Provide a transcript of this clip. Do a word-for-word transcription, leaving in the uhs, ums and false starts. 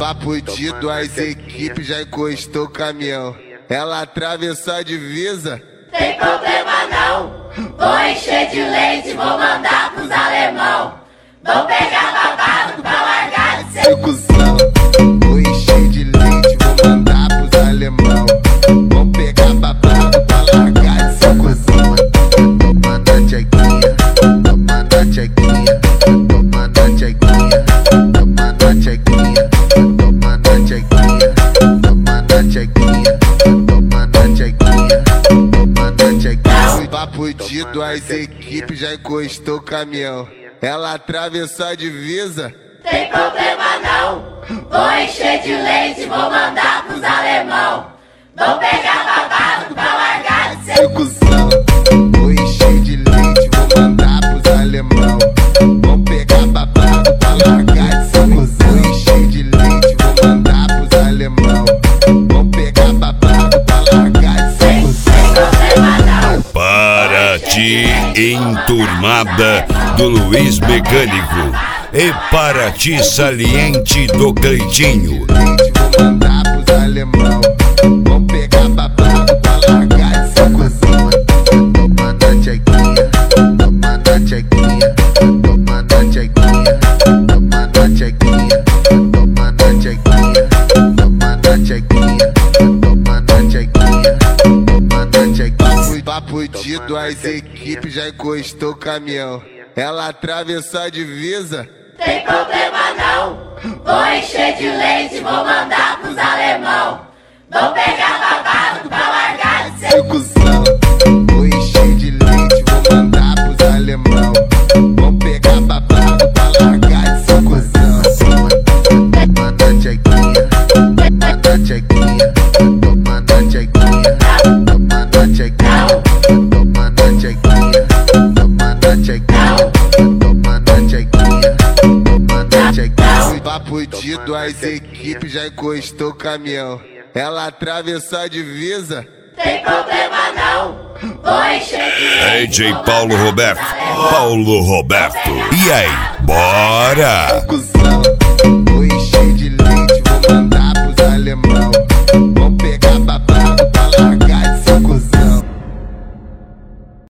Papo de duas equipes, já encostou o caminhão. Ela atravessou a divisa. Tem problema não, vou encher de leite, vou mandar pros alemão. Vou pegar babado pra largar de ser cuzão. Vou encher de leite, vou mandar pros alemão. Vou pegar babado pra largar de ser cuzão. Toma na tchequinha, toma na tchequinha, toma na tchequinha, toma na tchequinha, toma na tchequinha, toma na tchequinha, toma na tchequinha, toma na tchequinha. Papo de duas equipes, já encostou o caminhão. Ela atravessou a divisa. Tem problema não, vou encher de leite, vou mandar pros alemão. Vou pegar babado pra largar de ser cuzão. Vou encher de leite, vou mandar pros alemão. Vou pegar babado pra largar de ser cuzão. Vou encher de leite, vou mandar pros alemão. Vou pegar babado pra largar de ser cuzão. Paraty enturmada do Luiz Mecânico e Paraty saliente do Cleitinho. Vou mandar pros alemão. Vou pegar babado pra largar de ser cuzão. Toma na tchequinha, toma na tchequinha, toma na tchequinha, toma na tchequinha, toma na tchequinha, toma na tchequinha, toma na tchequinha, toma na tchequinha. Papo de duas equipes, já encostou o caminhão. Ela atravessou a divisa. Tem problema não, vou encher de leite, vou mandar pros alemão. Vou pegar babado pra largar de ser cuzão. Vou encher de leite, vou mandar pros alemão. Vou pegar babado pra largar de ser cuzão. Toma na tchequinha, toma na tchequinha, toma na tchequinha, toma na tchequinha, toma na tchequinha, toma na tchequinha, toma na tchequinha, toma na tchequinha. Papo de duas equipes, já encostou o caminhão. Ela atravessou a divisa. Tem problema não, vou encher de leite. D J Paulo Roberto, Paulo Roberto. E aí, bora?